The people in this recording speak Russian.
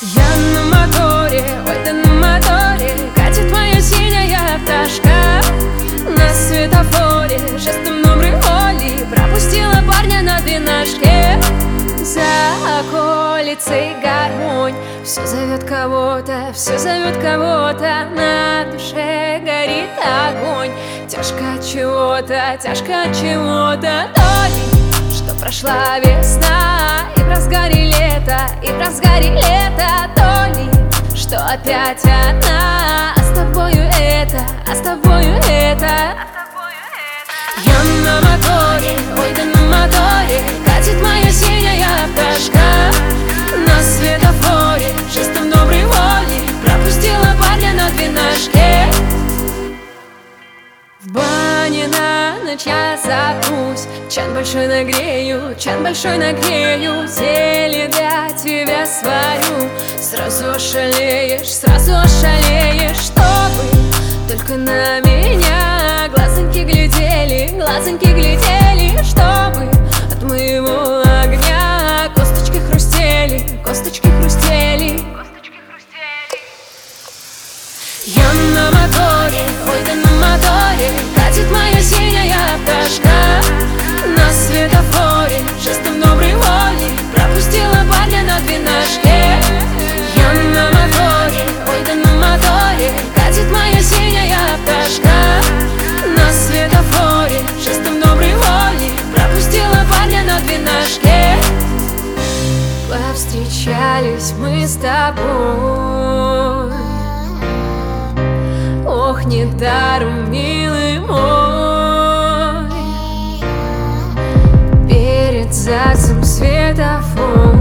Я на моторе, ой, да на моторе катит моя синяя пташка. На светофоре жестом доброй воли пропустила парня на двенашке. За околицей гармонь, все зовет кого-то, все зовет кого-то. На душе горит огонь, тяжко от чего-то, то ли, что прошла весна, и в разгаре лета, то ли, что опять одна. А с тобою это, Я на моторе, ой, да на моторе катит моя синяя пташка. На светофоре жестом доброй воли пропустила парня на двенашке. В бане на ночь я запрусь, чан большой нагрею, зелье для тебя сварю. Сразу ошалеешь, чтобы только на меня глазоньки глядели, чтобы от моего огня косточки хрустели. Я на моторе, ой, да на моторе катит моя синяя пташка. На светофоре жестом доброй воли пропустила парня на двенашке. Я на моторе, ой, да на моторе катит моя синяя пташка. На светофоре жестом доброй воли пропустила парня на двенашке. Повстречались мы с тобой, ох, недаром, милый мой. Перед ЗАГСом светофор